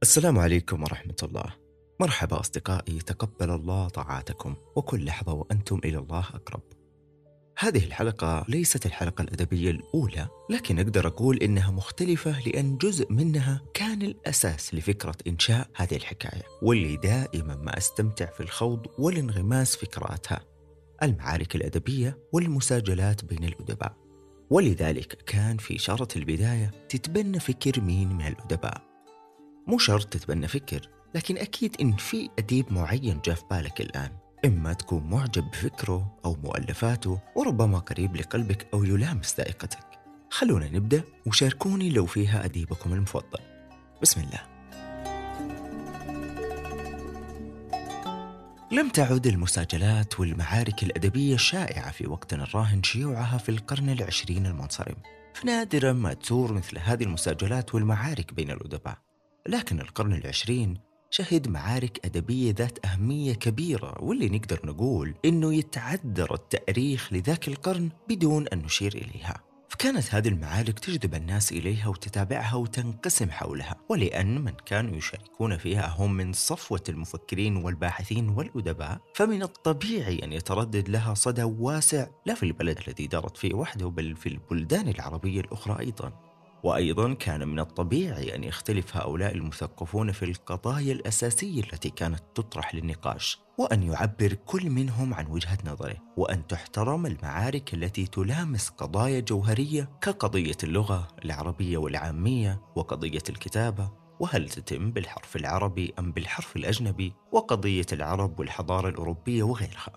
السلام عليكم ورحمة الله. مرحبا أصدقائي، تقبل الله طاعاتكم وكل لحظة وأنتم إلى الله أقرب. هذه الحلقة ليست الحلقة الأدبية الأولى، لكن أقدر أقول إنها مختلفة لأن جزء منها كان الأساس لفكرة إنشاء هذه الحكاية، واللي دائما ما أستمتع في الخوض والانغماس في قراءتها: المعارك الأدبية والمساجلات بين الأدباء. ولذلك كان في شارة البداية تتبنى فكر مين من الأدباء. مو شرط تتبنى فكر، لكن أكيد إن في أديب معين جاء في بالك الآن، إما تكون معجب بفكره أو مؤلفاته، وربما قريب لقلبك أو يلامس ذائقتك. خلونا نبدأ، وشاركوني لو فيها أديبكم المفضل. بسم الله. لم تعد المساجلات والمعارك الأدبية شائعة في وقتنا الراهن شيوعها في القرن العشرين المنصرم، فنادرا ما تزور مثل هذه المساجلات والمعارك بين الأدباء. لكن القرن العشرين شهد معارك أدبية ذات أهمية كبيرة، واللي نقدر نقول إنه يتعذر التأريخ لذاك القرن بدون أن نشير إليها. فكانت هذه المعارك تجذب الناس إليها وتتابعها وتنقسم حولها، ولأن من كانوا يشاركون فيها هم من صفوة المفكرين والباحثين والأدباء، فمن الطبيعي أن يتردد لها صدى واسع، لا في البلد الذي دارت فيه وحده بل في البلدان العربية الأخرى أيضا. وأيضا كان من الطبيعي أن يختلف هؤلاء المثقفون في القضايا الأساسية التي كانت تطرح للنقاش، وأن يعبر كل منهم عن وجهة نظره، وأن تحترم المعارك التي تلامس قضايا جوهرية كقضية اللغة العربية والعامية، وقضية الكتابة، وهل تتم بالحرف العربي أم بالحرف الأجنبي، وقضية العرب والحضارة الأوروبية وغيرها.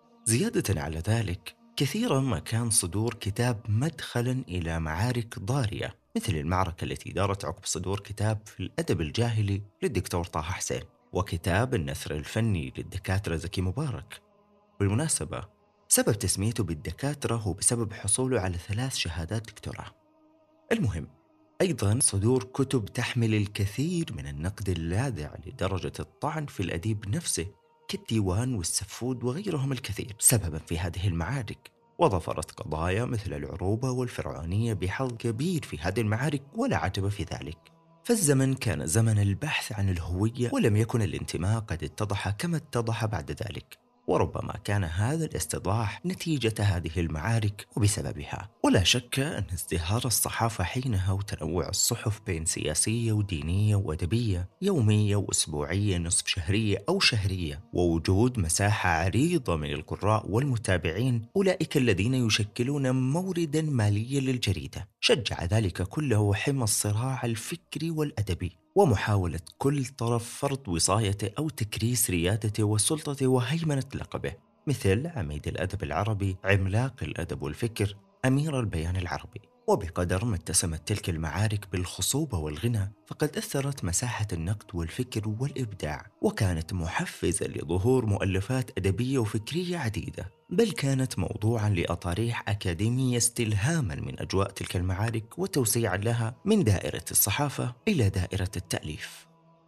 زيادة على ذلك، كثيرا ما كان صدور كتاب مدخلا إلى معارك ضارية، مثل المعركة التي دارت عقب صدور كتاب في الأدب الجاهلي للدكتور طه حسين، وكتاب النثر الفني للدكاترة زكي مبارك. بالمناسبة، سبب تسميته بالدكاترة هو بسبب حصوله على 3 شهادات دكتوراه. المهم، أيضا صدور كتب تحمل الكثير من النقد اللاذع لدرجة الطعن في الأديب نفسه، كالديوان والسفود وغيرهم الكثير، سببا في هذه المعارك. وظفرت قضايا مثل العروبة والفرعونية بحظ كبير في هذه المعارك، ولا عجب في ذلك. فالزمن كان زمن البحث عن الهوية، ولم يكن الانتماء قد اتضح كما اتضح بعد ذلك، وربما كان هذا الاستضاح نتيجة هذه المعارك وبسببها. ولا شك أن ازدهار الصحافة حينها وتنوع الصحف بين سياسية ودينية وأدبية، يومية وأسبوعية، نصف شهرية أو شهرية، ووجود مساحة عريضة من القراء والمتابعين، أولئك الذين يشكلون موردا ماليا للجريدة، شجع ذلك كله حمى الصراع الفكري والأدبي، ومحاولة كل طرف فرض وصايته أو تكريس ريادته وسلطته وهيمنة لقبه، مثل عميد الأدب العربي، عملاق الأدب والفكر، أمير البيان العربي. وبقدر ما اتسمت تلك المعارك بالخصوبة والغنى، فقد أثرت مساحة النقد والفكر والإبداع، وكانت محفزة لظهور مؤلفات أدبية وفكرية عديدة، بل كانت موضوعا لأطاريح أكاديمية استلهاما من أجواء تلك المعارك وتوسيعا لها من دائرة الصحافة إلى دائرة التأليف.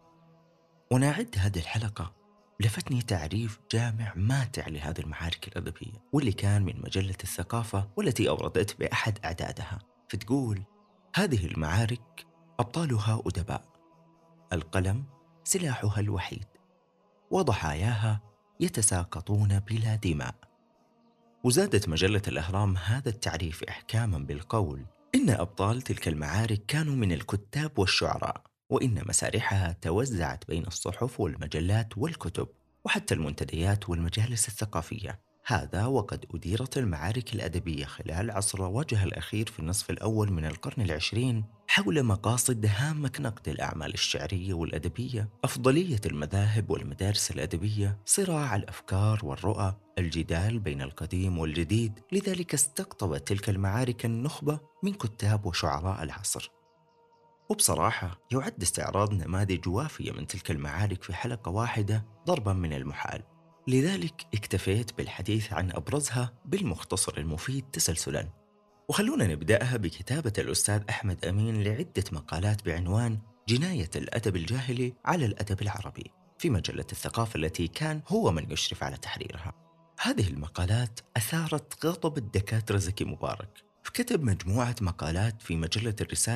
ونعد هذه الحلقة، لفتني تعريف جامع ماتع لهذه المعارك الأدبية، واللي كان من مجلة الثقافة، والتي أوردت بأحد أعدادها، فتقول: هذه المعارك أبطالها أدباء، القلم سلاحها الوحيد، وضحاياها يتساقطون بلا دماء. وزادت مجلة الأهرام هذا التعريف إحكاما بالقول: إن أبطال تلك المعارك كانوا من الكتاب والشعراء، وإن مسارحها توزعت بين الصحف والمجلات والكتب وحتى المنتديات والمجالس الثقافية. هذا وقد أديرت المعارك الأدبية خلال عصر وجه الأخير في النصف الأول من القرن العشرين حول مقاصد هامة كنقد الأعمال الشعرية والأدبية، أفضلية المذاهب والمدارس الأدبية، صراع الأفكار والرؤى، الجدال بين القديم والجديد. لذلك استقطبت تلك المعارك النخبة من كتاب وشعراء العصر. وبصراحة يعد استعراض نماذج وافية من تلك المعارك في حلقة واحدة ضربا من المحال، لذلك اكتفيت بالحديث عن أبرزها بالمختصر المفيد تسلسلا. وخلونا نبدأها بكتابة الأستاذ أحمد أمين لعدة مقالات بعنوان جناية الأدب الجاهلي على الأدب العربي في مجلة الثقافة، التي كان هو من يشرف على تحريرها. هذه المقالات أثارت غضب الدكاترة زكي مبارك، فكتب مجموعة مقالات في مجلة الرسالة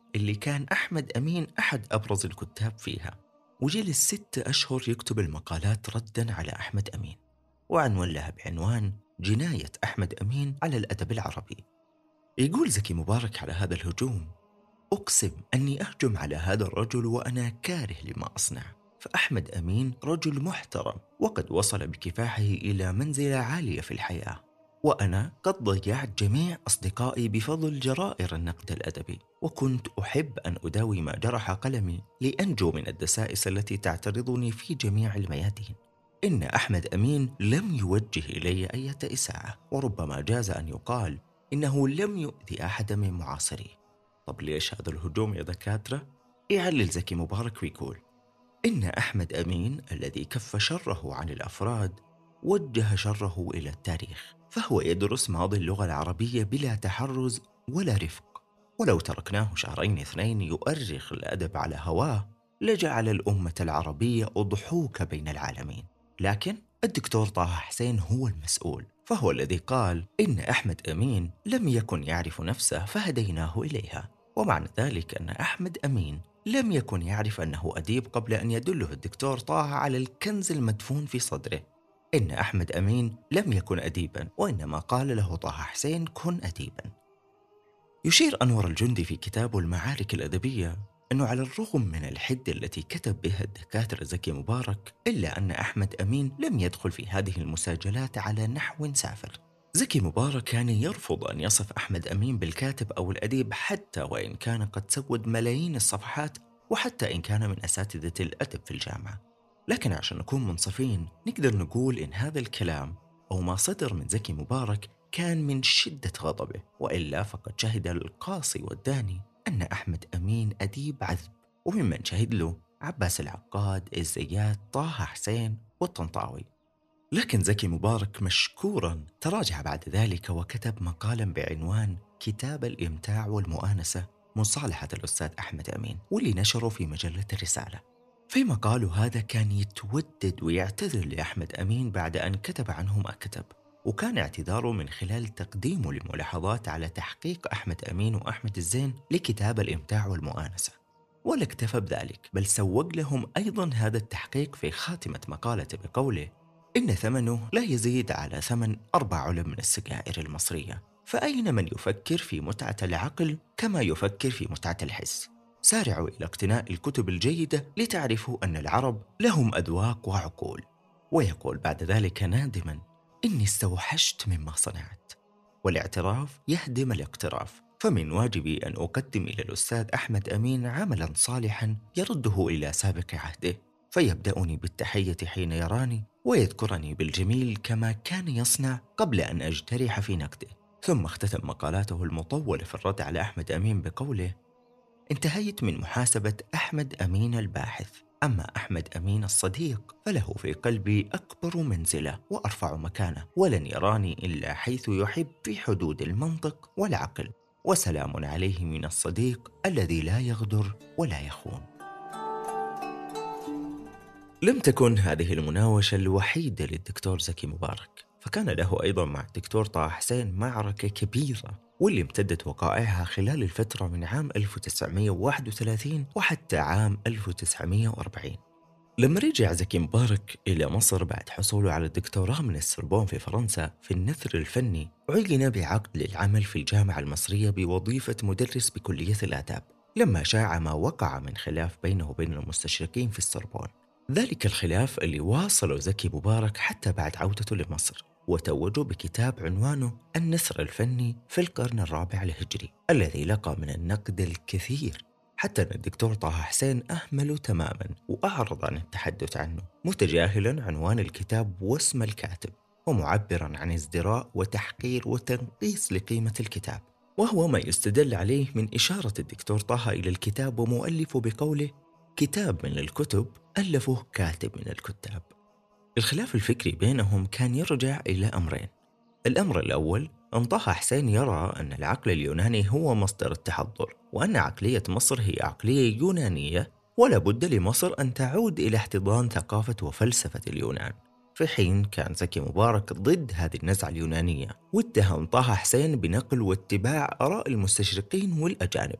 اللي كان أحمد أمين أحد أبرز الكتاب فيها، وجلس 6 أشهر يكتب المقالات رداً على أحمد أمين، وعنون لها بعنوان جناية أحمد أمين على الأدب العربي. يقول زكي مبارك على هذا الهجوم: أقسم أني أهجم على هذا الرجل وأنا كاره لما أصنع، فأحمد أمين رجل محترم وقد وصل بكفاحه إلى منزلة عالية في الحياة، وأنا قد ضيعت جميع أصدقائي بفضل جرائر النقد الأدبي، وكنت أحب أن أداوي ما جرح قلمي لأنجو من الدسائس التي تعترضني في جميع الميادين. إن أحمد أمين لم يوجه إلي أي إساءة، وربما جاز أن يقال إنه لم يؤذي أحد من معاصريه. طب ليش هذا الهجوم يا دكاترة؟ يعلل زكي مبارك ويقول إن أحمد أمين الذي كف شره عن الأفراد وجه شره إلى التاريخ، فهو يدرس ماضي اللغة العربية بلا تحرز ولا رفق، ولو تركناه 2 شهرين يؤرخ الأدب على هواه لجعل الأمة العربية أضحوك بين العالمين. لكن الدكتور طه حسين هو المسؤول، فهو الذي قال إن أحمد أمين لم يكن يعرف نفسه فهديناه إليها، ومعنى ذلك أن أحمد أمين لم يكن يعرف أنه أديب قبل أن يدله الدكتور طه على الكنز المدفون في صدره. إن أحمد أمين لم يكن أديبا، وإنما قال له طه حسين: كن أديبا. يشير أنور الجندي في كتابه المعارك الأدبية أنه على الرغم من الحدة التي كتب بها الدكاترة زكي مبارك، إلا أن أحمد أمين لم يدخل في هذه المساجلات على نحو سافر. زكي مبارك كان يرفض أن يصف أحمد أمين بالكاتب أو الأديب، حتى وإن كان قد سود ملايين الصفحات، وحتى إن كان من أساتذة الأدب في الجامعة. لكن عشان نكون منصفين نقدر نقول إن هذا الكلام أو ما صدر من زكي مبارك كان من شدة غضبه، وإلا فقد شهد القاصي والداني أن أحمد أمين أديب عذب، وممن شهد له عباس العقاد، الزيات، طه حسين والطنطاوي. لكن زكي مبارك مشكورا تراجع بعد ذلك وكتب مقالا بعنوان كتاب الإمتاع والمؤانسة مصالحة الأستاذ أحمد أمين، واللي نشره في مجلة الرسالة. في مقاله هذا كان يتودد ويعتذر لأحمد أمين بعد أن كتب عنه ما كتب، وكان اعتذاره من خلال تقديمه لملاحظات على تحقيق أحمد أمين وأحمد الزين لكتاب الإمتاع والمؤانسة. ولا اكتفى بذلك، بل سوق لهم أيضا هذا التحقيق في خاتمة مقالته بقوله: إن ثمنه لا يزيد على ثمن 4 علب من السجائر المصرية، فأين من يفكر في متعة العقل كما يفكر في متعة الحس؟ سارعوا إلى اقتناء الكتب الجيدة لتعرفوا أن العرب لهم أذواق وعقول. ويقول بعد ذلك نادما: إني استوحشت مما صنعت، والاعتراف يهدم الاقتراف، فمن واجبي أن أقدم إلى الأستاذ أحمد أمين عملا صالحا يرده إلى سابق عهده، فيبدأني بالتحية حين يراني، ويذكرني بالجميل كما كان يصنع قبل أن أجترح في نقده. ثم اختتم مقالاته المطولة في الرد على أحمد أمين بقوله: انتهيت من محاسبة أحمد أمين الباحث، أما أحمد أمين الصديق فله في قلبي أكبر منزلة وأرفع مكانة، ولن يراني إلا حيث يحب في حدود المنطق والعقل، وسلام عليه من الصديق الذي لا يغدر ولا يخون. لم تكن هذه المناوشة الوحيدة للدكتور زكي مبارك، فكان له أيضا مع الدكتور طه حسين معركة كبيرة، واللي امتدت وقائعها خلال الفترة من عام 1931 وحتى عام 1940. لما رجع زكي مبارك إلى مصر بعد حصوله على الدكتوراه من السوربون في فرنسا في النثر الفني، عين بعقد للعمل في الجامعة المصرية بوظيفة مدرس بكلية الآداب، لما شاع ما وقع من خلاف بينه وبين المستشرقين في السوربون. ذلك الخلاف اللي واصله زكي مبارك حتى بعد عودته لمصر، وتوجه بكتاب عنوانه النثر الفني في القرن الرابع الهجري، الذي لقى من النقد الكثير، حتى أن الدكتور طه حسين أهمله تماما وأعرض عن التحدث عنه، متجاهلا عنوان الكتاب واسم الكاتب، ومعبرا عن ازدراء وتحقير وتنقيص لقيمة الكتاب، وهو ما يستدل عليه من إشارة الدكتور طه إلى الكتاب ومؤلفه بقوله: كتاب من الكتب ألفه كاتب من الكتاب. الخلاف الفكري بينهم كان يرجع إلى أمرين. الأمر الأول أن طه حسين يرى أن العقل اليوناني هو مصدر التحضر، وأن عقلية مصر هي عقلية يونانية، ولا بد لمصر أن تعود إلى احتضان ثقافة وفلسفة اليونان، في حين كان زكي مبارك ضد هذه النزعة اليونانية، واتهم طه حسين بنقل واتباع آراء المستشرقين والأجانب.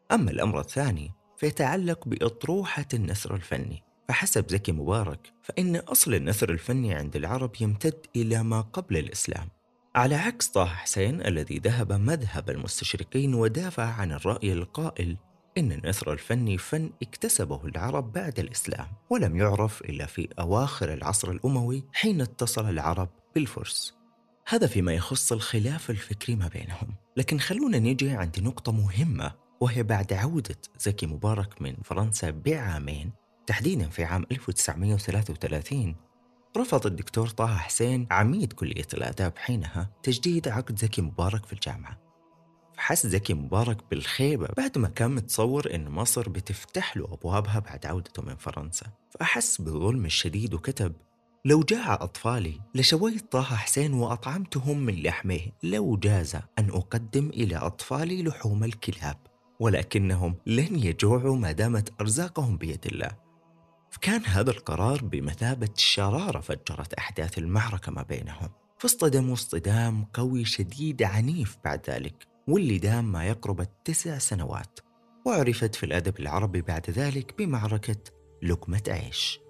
أما الأمر الثاني فيتعلق بأطروحة النثر الفني. فحسب زكي مبارك فإن أصل النثر الفني عند العرب يمتد إلى ما قبل الإسلام، على عكس طه حسين الذي ذهب مذهب المستشرقين ودافع عن الرأي القائل إن النثر الفني فن اكتسبه العرب بعد الإسلام، ولم يعرف إلا في أواخر العصر الأموي حين اتصل العرب بالفرس. هذا فيما يخص الخلاف الفكري ما بينهم. لكن خلونا نيجي عند نقطة مهمة، وهي بعد عودة زكي مبارك من فرنسا بعامين، تحديدا في عام 1933، رفض الدكتور طه حسين عميد كلية الآداب حينها تجديد عقد زكي مبارك في الجامعة. فحس زكي مبارك بالخيبة بعد ما كان متصور إن مصر بتفتح له أبوابها بعد عودته من فرنسا، فأحس بالظلم الشديد وكتب: لو جاع أطفالي لشويت طه حسين وأطعمتهم من لحمه، لو جاز أن أقدم إلى أطفالي لحوم الكلاب، ولكنهم لن يجوعوا ما دامت أرزاقهم بيد الله. فكان هذا القرار بمثابة شرارة فجرت أحداث المعركة ما بينهم، فاصطدموا اصطدام قوي شديد عنيف بعد ذلك، واللي دام ما يقرب 9 سنوات، وعرفت في الأدب العربي بعد ذلك بمعركة لقمة عيش.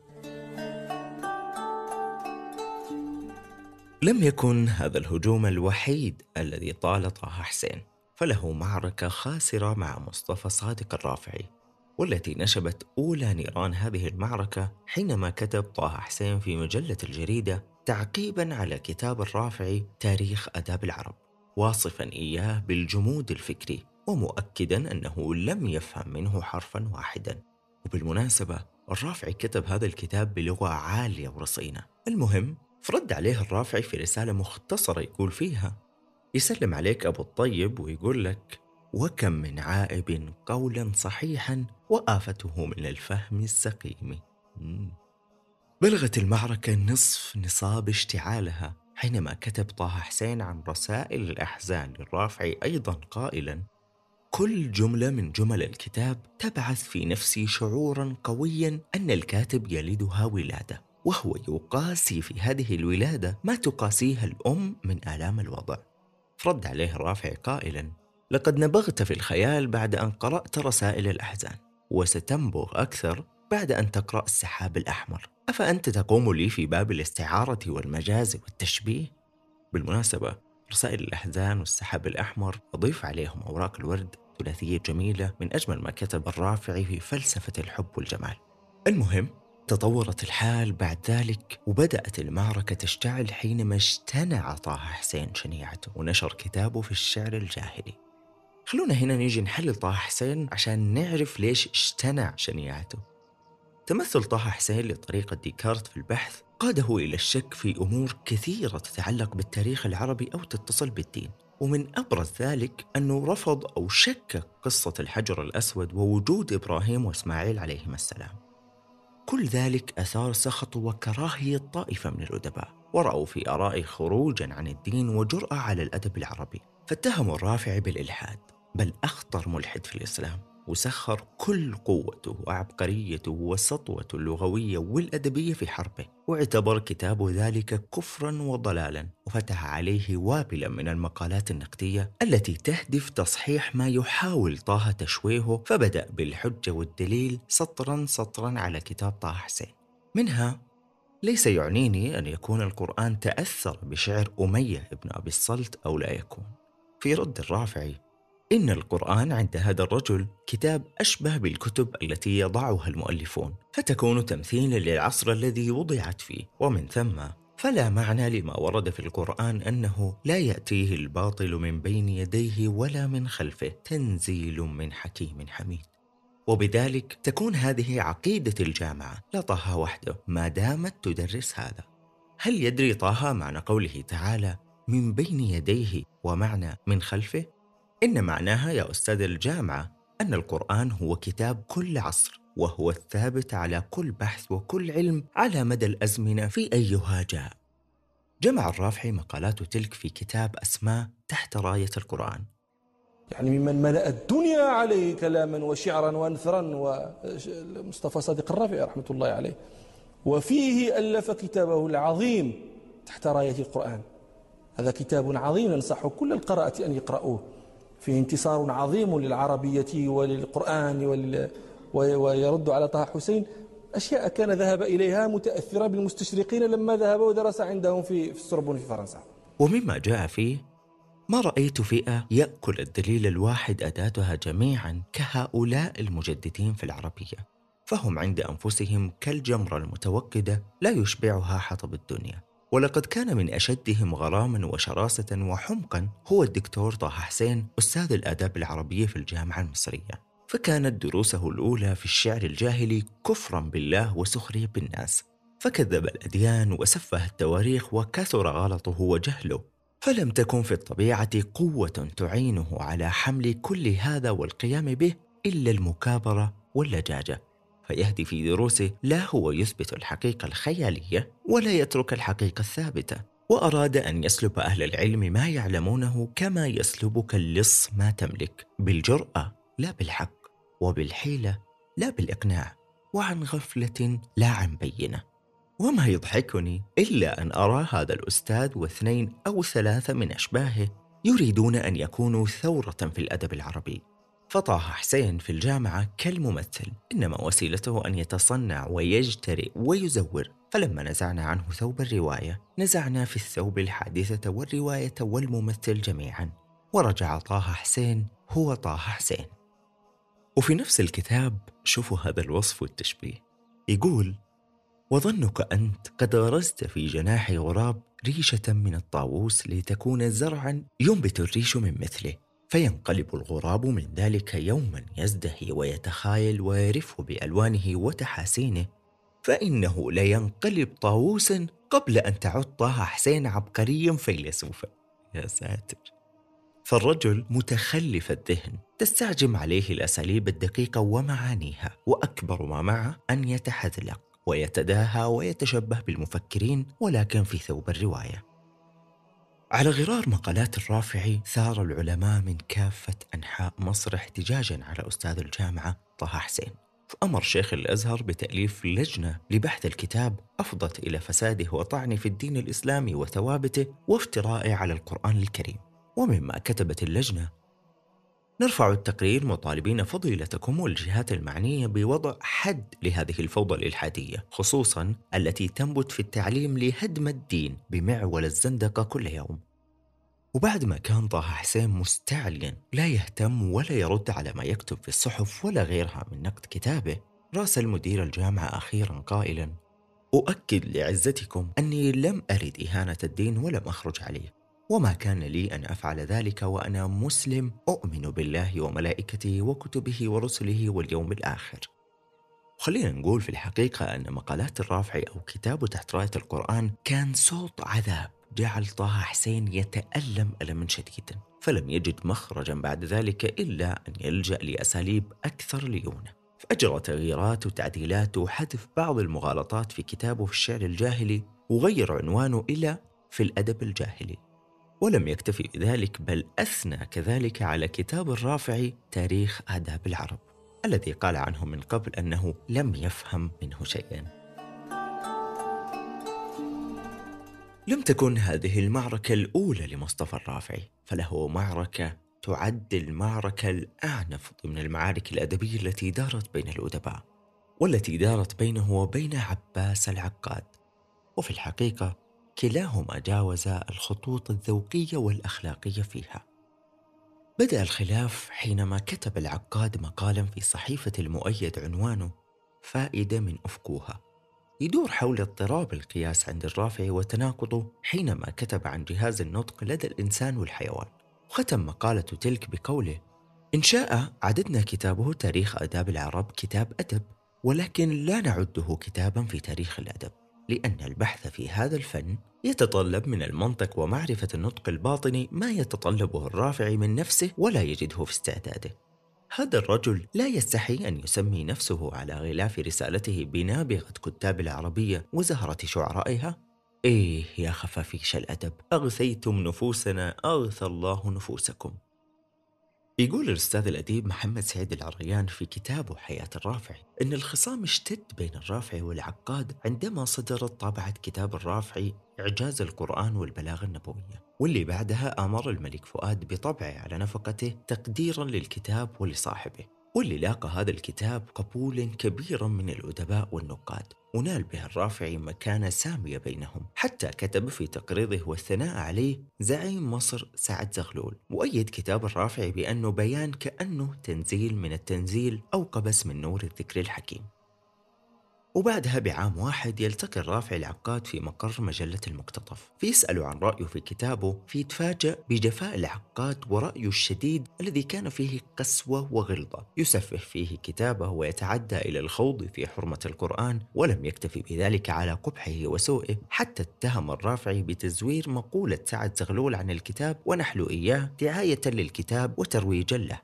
لم يكن هذا الهجوم الوحيد الذي طال طه حسين، فله معركة خاسرة مع مصطفى صادق الرافعي، والتي نشبت أولى نيران هذه المعركة حينما كتب طه حسين في مجلة الجريدة تعقيباً على كتاب الرافعي تاريخ آداب العرب، واصفاً إياه بالجمود الفكري، ومؤكداً أنه لم يفهم منه حرفاً واحداً. وبالمناسبة الرافعي كتب هذا الكتاب بلغة عالية ورصينة. المهم، فرد عليه الرافعي في رسالة مختصرة يقول فيها: يسلم عليك أبو الطيب ويقول لك: وكم من عائب قولا صحيحا وآفته من الفهم السقيم. بلغت المعركة نصف نصاب اشتعالها حينما كتب طه حسين عن رسائل الأحزان للرافعي أيضا قائلا: كل جملة من جمل الكتاب تبعث في نفسي شعورا قويا أن الكاتب يلدها ولادة، وهو يقاسي في هذه الولادة ما تقاسيها الأم من آلام الوضع. فرد عليه الرافعي قائلا: لقد نبغت في الخيال بعد أن قرأت رسائل الأحزان، وستنبغ أكثر بعد أن تقرأ السحاب الأحمر. أفأنت تقوم لي في باب الاستعارة والمجاز والتشبيه؟ بالمناسبة رسائل الأحزان والسحاب الأحمر أضيف عليهم أوراق الورد ثلاثية جميلة من أجمل ما كتب الرافعي في فلسفة الحب والجمال. المهم، تطورت الحال بعد ذلك وبدأت المعركة تشتعل حينما اجتنع طه حسين شنيعته ونشر كتابه في الشعر الجاهلي. خلونا هنا نيجي نحلل طه حسين عشان نعرف ليش اجتنع شنيعته. تمثل طه حسين لطريقة ديكارت في البحث قاده إلى الشك في أمور كثيرة تتعلق بالتاريخ العربي أو تتصل بالدين، ومن أبرز ذلك أنه رفض أو شك قصة الحجر الأسود ووجود إبراهيم وإسماعيل عليهما السلام. كل ذلك أثار سخط وكراهية طائفة من الأدباء، ورأوا في آرائه خروجاً عن الدين وجرأة على الأدب العربي، فاتهموا الرافعي بالإلحاد، بل أخطر ملحد في الإسلام، وسخر كل قوته وعبقريته وسطوته اللغوية والأدبية في حربه، واعتبر كتابه ذلك كفراً وضلالاً، وفتح عليه وابلاً من المقالات النقدية التي تهدف تصحيح ما يحاول طه تشويهه، فبدأ بالحجة والدليل سطراً سطراً على كتاب طه حسين. منها: ليس يعنيني أن يكون القرآن تأثر بشعر أمية ابن أبي الصلت أو لا يكون. في رد الرافعي: إن القرآن عند هذا الرجل كتاب أشبه بالكتب التي يضعها المؤلفون، فتكون تمثيلا للعصر الذي وضعت فيه، ومن ثم فلا معنى لما ورد في القرآن أنه لا يأتيه الباطل من بين يديه ولا من خلفه تنزيل من حكيم حميد. وبذلك تكون هذه عقيدة الجامعة لا طه وحده ما دامت تدرس هذا. هل يدري طه معنى قوله تعالى من بين يديه ومعنى من خلفه؟ إن معناها يا أستاذ الجامعة أن القرآن هو كتاب كل عصر، وهو الثابت على كل بحث وكل علم على مدى الأزمنة في أيها جاء. جمع الرافعي مقالاته تلك في كتاب أسماه تحت راية القرآن. يعني ممن ملأ الدنيا عليه كلاما وشعرا ونثرا ومصطفى صادق الرافعي رحمة الله عليه، وفيه ألف كتابه العظيم تحت راية القرآن. هذا كتاب عظيم، ننصح كل القراءة أن يقرأوه، فيه انتصار عظيم للعربية وللقرآن ويرد على طه حسين أشياء كان ذهب إليها متأثرة بالمستشرقين لما ذهب ودرس عندهم في السوربون في فرنسا. ومما جاء فيه: ما رأيت فئة يأكل الدليل الواحد أداتها جميعا كهؤلاء المجددين في العربية، فهم عند أنفسهم كالجمرة المتوقدة لا يشبعها حطب الدنيا. ولقد كان من أشدهم غراما وشراسة وحمقا هو الدكتور طه حسين أستاذ الآداب العربية في الجامعة المصرية، فكانت دروسه الأولى في الشعر الجاهلي كفرا بالله وسخرية بالناس، فكذب الأديان وسفه التواريخ وكثر غلطه وجهله، فلم تكن في الطبيعة قوة تعينه على حمل كل هذا والقيام به إلا المكابرة واللجاجة، فيهدي في دروسه لا هو يثبت الحقيقة الخيالية ولا يترك الحقيقة الثابتة، وأراد أن يسلب أهل العلم ما يعلمونه كما يسلبك اللص ما تملك، بالجرأة لا بالحق، وبالحيلة لا بالإقناع، وعن غفلة لا عن بينة. وما يضحكني إلا أن أرى هذا الأستاذ واثنين أو ثلاثة من أشباهه يريدون أن يكونوا ثورة في الأدب العربي. فطه حسين في الجامعة كالممثل، إنما وسيلته أن يتصنع ويجترئ ويزور، فلما نزعنا عنه ثوب الرواية نزعنا في الثوب الحادثة والرواية والممثل جميعا، ورجع طه حسين هو طه حسين. وفي نفس الكتاب شوفوا هذا الوصف والتشبيه، يقول: وظنك أنت قد غرست في جناح غراب ريشة من الطاووس لتكون زرعا ينبت الريش من مثله، فينقلب الغراب من ذلك يوما يزدهي ويتخايل ويرف بألوانه وتحاسينه، فإنه لينقلب طاووسا قبل أن تعد طه حسين عبقريا فيلسوفا. يا ساتر! فالرجل متخلف الذهن، تستعجم عليه الأساليب الدقيقة ومعانيها، وأكبر ما معه أن يتحذلق ويتداهى ويتشبه بالمفكرين ولكن في ثوب الرواية. على غرار مقالات الرافعي ثار العلماء من كافة أنحاء مصر احتجاجا على أستاذ الجامعة طه حسين، فأمر شيخ الأزهر بتأليف لجنة لبحث الكتاب أفضت إلى فساده وطعن في الدين الإسلامي وثوابته وافتراء على القرآن الكريم. ومما كتبت اللجنة: نرفع التقرير مطالبين فضيلتكم والجهات المعنية بوضع حد لهذه الفوضى الإلحادية، خصوصا التي تنبت في التعليم لهدم الدين بمعول الزندقة كل يوم. وبعد ما كان طه حسين مستعليا لا يهتم ولا يرد على ما يكتب في الصحف ولا غيرها من نقد كتابه، راسل مدير الجامعة أخيرا قائلا: أؤكد لعزتكم أني لم أرد إهانة الدين ولم أخرج عليه، وما كان لي أن أفعل ذلك وأنا مسلم أؤمن بالله وملائكته وكتبه ورسله واليوم الآخر. خلينا نقول في الحقيقة أن مقالات الرافعي أو كتابه تحت راية القرآن كان صوت عذاب جعل طه حسين يتألم ألما شديدا، فلم يجد مخرجا بعد ذلك إلا أن يلجأ لأساليب أكثر ليونة، فأجرى تغييرات وتعديلات وحذف بعض المغالطات في كتابه في الشعر الجاهلي، وغير عنوانه إلى في الأدب الجاهلي. ولم يكتفي بذلك بل أثنى كذلك على كتاب الرافعي تاريخ آداب العرب الذي قال عنه من قبل أنه لم يفهم منه شيئا. لم تكن هذه المعركة الأولى لمصطفى الرافعي، فله معركة تعد المعركة الأعنف ضمن المعارك الأدبية التي دارت بين الأدباء، والتي دارت بينه وبين عباس العقاد. وفي الحقيقة كلاهما جاوز الخطوط الذوقية والأخلاقية فيها. بدأ الخلاف حينما كتب العقاد مقالا في صحيفة المؤيد عنوانه فائدة من أفكوها، يدور حول اضطراب القياس عند الرافعي وتناقضه حينما كتب عن جهاز النطق لدى الإنسان والحيوان. وختم مقالة تلك بقوله: إن شاء عددنا كتابه تاريخ آداب العرب كتاب أدب، ولكن لا نعده كتابا في تاريخ الأدب، لأن البحث في هذا الفن يتطلب من المنطق ومعرفة النطق الباطني ما يتطلبه الرافعي من نفسه ولا يجده في استعداده. هذا الرجل لا يستحي أن يسمي نفسه على غلاف رسالته بنابغة كتاب العربية وزهرة شعرائها. إيه يا خفافيش الأدب، أغثيتم نفوسنا أغثى الله نفوسكم. يقول الأستاذ الأديب محمد سعيد العريان في كتابه حياة الرافعي إن الخصام اشتد بين الرافعي والعقاد عندما صدرت طبعة كتاب الرافعي إعجاز القرآن والبلاغة النبوية، واللي بعدها أمر الملك فؤاد بطبعه على نفقته تقديرا للكتاب ولصاحبه، واللي لاقى هذا الكتاب قبولا كبيرا من الأدباء والنقاد، ونال به الرافعي مكانة سامية بينهم، حتى كتب في تقريضه والثناء عليه زعيم مصر سعد زغلول، وأيد كتاب الرافعي بأنه بيان كأنه تنزيل من التنزيل أو قبس من نور الذكر الحكيم. وبعدها بعام واحد يلتقي الرافعي العقاد في مقر مجلة المقتطف، فيسأل عن رأيه في كتابه، فيتفاجأ بجفاء العقاد ورأيه الشديد الذي كان فيه قسوة وغلظة، يسفه فيه كتابه ويتعدى إلى الخوض في حرمة القرآن، ولم يكتفي بذلك على قبحه وسوءه، حتى اتهم الرافعي بتزوير مقولة سعد زغلول عن الكتاب ونحل إياه دعاية للكتاب وترويجا له.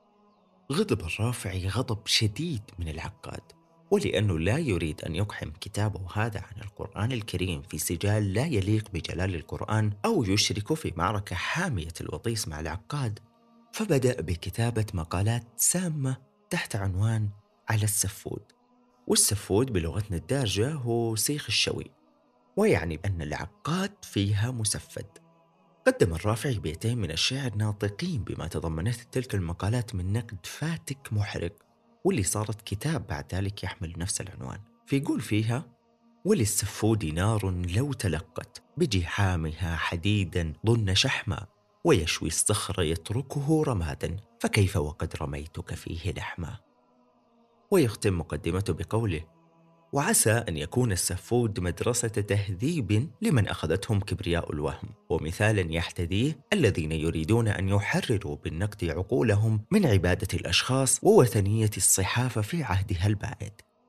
غضب الرافعي غضب شديد من العقاد، ولأنه لا يريد أن يقحم كتابه هذا عن القرآن الكريم في سجال لا يليق بجلال القرآن أو يشرك في معركة حامية الوطيس مع العقاد، فبدأ بكتابة مقالات سامة تحت عنوان على السفود. والسفود بلغتنا الدارجة هو سيخ الشوي، ويعني أن العقاد فيها مسفد. قدم الرافعي بيتين من الشعر ناطقين بما تضمنته تلك المقالات من نقد فاتك محرق، واللي صارت كتاب بعد ذلك يحمل نفس العنوان. فيقول فيها: وللسفود نار لو تلقت بجحامها حديدا ضن شحما، ويشوي الصخر يتركه رمادا، فكيف وقد رميتك فيه لحما. ويختم مقدمته بقوله: وعسى أن يكون السفود مدرسة تهذيب لمن أخذتهم كبرياء الوهم، ومثالا يحتذيه الذين يريدون أن يحرروا بالنقد عقولهم من عبادة الأشخاص ووثنية الصحافة في عهدها البائد.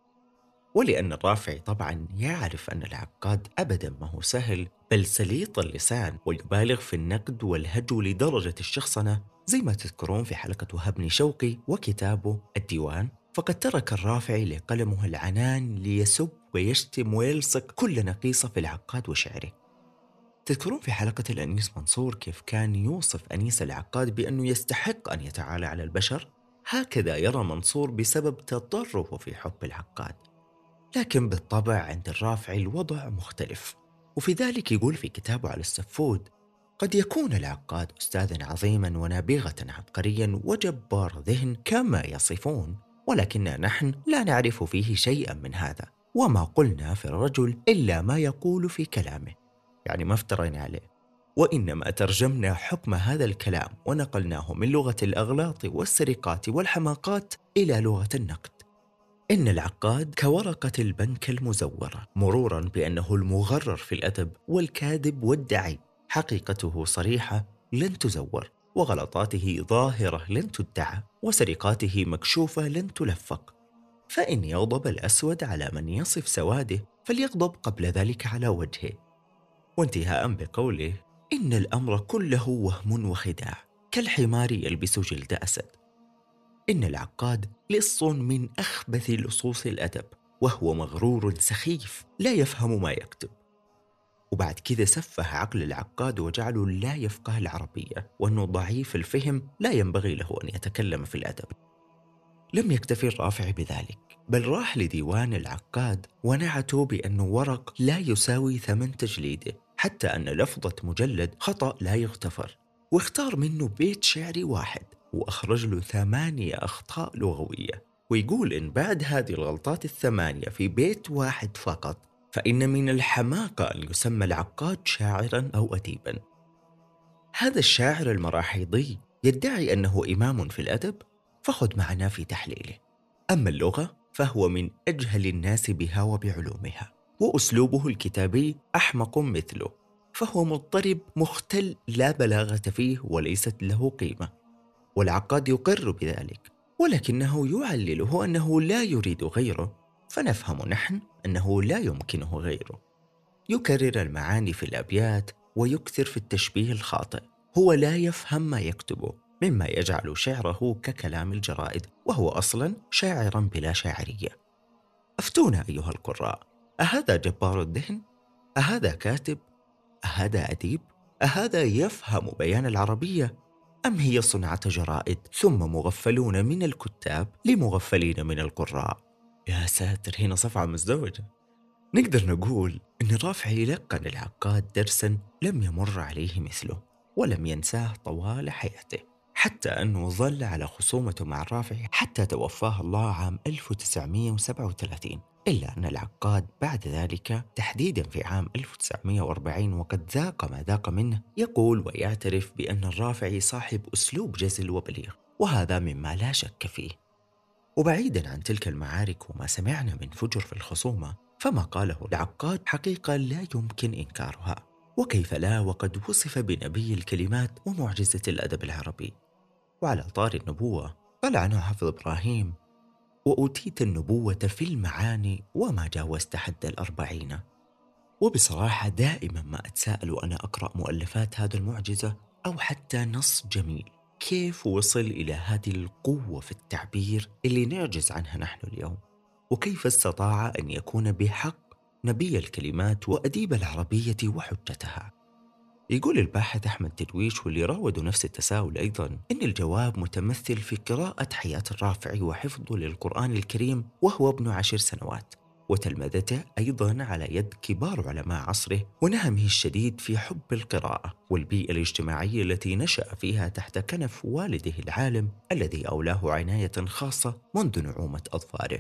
ولأن الرافعي طبعا يعرف أن العقاد أبدا ما هو سهل، بل سليط اللسان، ويبالغ في النقد والهجو لدرجة الشخصنة، زي ما تذكرون في حلقة وهاب بن شوقي وكتابه الديوان، فقد ترك الرافعي لقلمه العنان ليسب ويشتم ويلصق كل نقيصة في العقاد وشعره. تذكرون في حلقة الأنيس منصور كيف كان يوصف أنيس العقاد بأنه يستحق أن يتعالى على البشر؟ هكذا يرى منصور بسبب تطرفه في حب العقاد. لكن بالطبع عند الرافعي الوضع مختلف، وفي ذلك يقول في كتابه على السفود: قد يكون العقاد أستاذا عظيما ونابغة عبقريا وجبار ذهن كما يصفون، ولكننا نحن لا نعرف فيه شيئا من هذا، وما قلنا في الرجل إلا ما يقول في كلامه، يعني ما افترينا عليه، وإنما ترجمنا حكم هذا الكلام ونقلناه من لغة الأغلاط والسرقات والحماقات إلى لغة النقد. إن العقاد كورقة البنك المزورة، مرورا بأنه المغرر في الأدب والكاذب والدعي، حقيقته صريحة لن تزور، وغلطاته ظاهرة لن تدعى، وسرقاته مكشوفة لن تلفق. فإن يغضب الأسود على من يصف سواده، فليغضب قبل ذلك على وجهه. وانتهاء بقوله: إن الأمر كله وهم وخداع، كالحمار يلبس جلد أسد. إن العقاد لص من أخبث لصوص الأدب، وهو مغرور سخيف لا يفهم ما يكتب. وبعد كذا سفه عقل العقاد وجعله لا يفقه العربية، وأنه ضعيف الفهم لا ينبغي له أن يتكلم في الأدب. لم يكتفي الرافعي بذلك، بل راح لديوان العقاد ونعته بأنه ورق لا يساوي ثمن تجليده، حتى أن لفظة مجلد خطأ لا يغتفر، واختار منه بيت شعري واحد وأخرج له 8 أخطاء لغوية. ويقول إن بعد هذه الغلطات 8 في بيت واحد فقط، فإن من الحماقة أن يسمى العقاد شاعرا أو أديبا. هذا الشاعر المراحيضي يدعي أنه إمام في الأدب، فخذ معنا في تحليله. أما اللغة فهو من أجهل الناس بها وبعلومها، وأسلوبه الكتابي أحمق مثله، فهو مضطرب مختل لا بلاغة فيه وليست له قيمة. والعقاد يقر بذلك، ولكنه يعلله أنه لا يريد غيره، فنفهم نحن أنه لا يمكنه غيره. يكرر المعاني في الأبيات ويكثر في التشبيه الخاطئ، هو لا يفهم ما يكتبه، مما يجعل شعره ككلام الجرائد، وهو أصلا شاعرا بلا شاعرية. أفتونا أيها القراء، أهذا جبار الذهن؟ أهذا كاتب؟ أهذا أديب؟ أهذا يفهم بيان العربية؟ أم هي صنعة جرائد ثم مغفلون من الكتاب لمغفلين من القراء؟ يا ساتر، هنا صفعة مزدوجة. نقدر نقول أن الرافعي لقن العقاد درسا لم يمر عليه مثله ولم ينساه طوال حياته، حتى أنه ظل على خصومته مع الرافعي حتى توفاه الله عام 1937. إلا أن العقاد بعد ذلك تحديدا في عام 1940 وقد ذاق ما ذاق منه يقول ويعترف بأن الرافعي صاحب أسلوب جزل وبليغ، وهذا مما لا شك فيه. وبعيدا عن تلك المعارك وما سمعنا من فجر في الخصومة، فما قاله العقاد حقيقة لا يمكن إنكارها، وكيف لا وقد وصف بنبي الكلمات ومعجزة الأدب العربي. وعلى طار النبوة قال عنه حافظ إبراهيم: وأوتيت النبوة في المعاني وما جاوزت حد 40. وبصراحة دائما ما أتساءل وأنا أقرأ مؤلفات هذا المعجزة أو حتى نص جميل، كيف وصل إلى هذه القوة في التعبير اللي نعجز عنها نحن اليوم؟ وكيف استطاع أن يكون بحق نبي الكلمات وأديب العربية وحجتها؟ يقول الباحث أحمد تدويش، واللي راودوا نفس التساؤل أيضا، إن الجواب متمثل في قراءة حياة الرافعي وحفظه للقرآن الكريم وهو ابن 10 سنوات، وتلمذته أيضا على يد كبار علماء عصره، ونهمه الشديد في حب القراءة والبيئة الاجتماعية التي نشأ فيها تحت كنف والده العالم الذي أولاه عناية خاصة منذ نعومة أظفاره.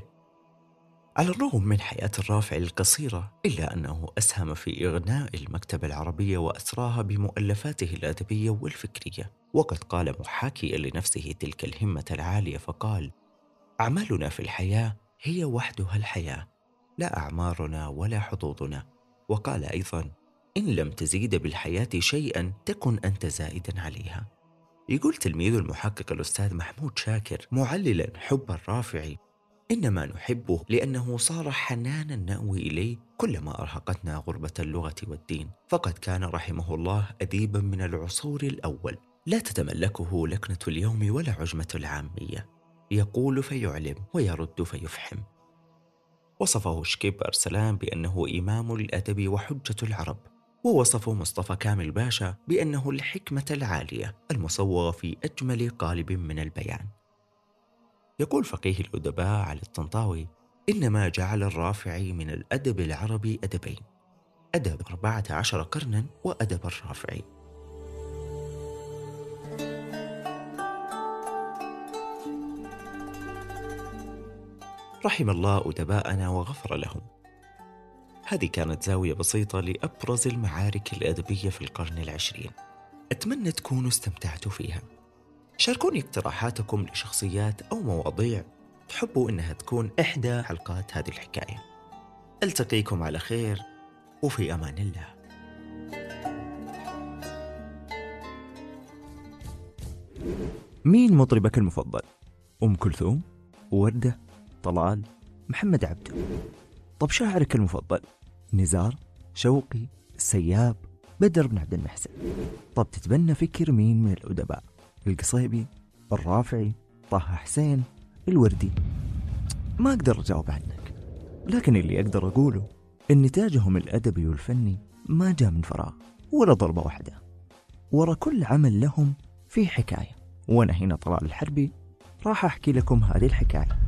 على الرغم من حياة الرافعي القصيرة، إلا أنه أسهم في إغناء المكتبة العربية وأسراها بمؤلفاته الأدبية والفكرية. وقد قال محاكيا لنفسه تلك الهمة العالية فقال: أعمالنا في الحياة هي وحدها الحياة، لا أعمارنا ولا حظوظنا. وقال أيضا: إن لم تزيد بالحياة شيئا تكن أنت زائدا عليها. يقول تلميذ المحقق الأستاذ محمود شاكر معللا حب الرافعي: إنما نحبه لأنه صار حنانا نأوي إليه كلما أرهقتنا غربة اللغة والدين، فقد كان رحمه الله أديبا من العصور الأول، لا تتملكه لكنة اليوم ولا عجمة العامية، يقول فيعلم ويرد فيفحم. وصفه شكيب أرسلان بأنه إمام الأدب وحجة العرب، ووصفه مصطفى كامل باشا بأنه الحكمة العالية المصوغة في أجمل قالب من البيان. يقول فقيه الأدباء علي الطنطاوي: إنما جعل الرافعي من الأدب العربي أدبين، أدب 14 قرنا وأدب الرافعي. رحم الله أدباءنا وغفر لهم. هذه كانت زاوية بسيطة لأبرز المعارك الأدبية في القرن العشرين، أتمنى تكونوا استمتعتوا فيها. شاركوني اقتراحاتكم لشخصيات أو مواضيع تحبوا إنها تكون إحدى حلقات هذه الحكاية. ألتقيكم على خير وفي أمان الله. مين مطربك المفضل؟ أم كلثوم؟ وردة؟ طلال؟ محمد عبده؟ طب شاعرك المفضل؟ نزار؟ شوقي؟ السياب؟ بدر بن عبد المحسن؟ طب تتبنى فكر مين من الأدباء؟ القصيبي؟ الرافعي؟ طه حسين؟ الوردي؟ ما أقدر أجاوب عنك، لكن اللي أقدر أقوله إن نتاجهم الأدبي والفني ما جاء من فراغ ولا ضربة واحدة، ورا كل عمل لهم في حكاية. وأنا هنا طلال الحربي راح أحكي لكم هذه الحكاية.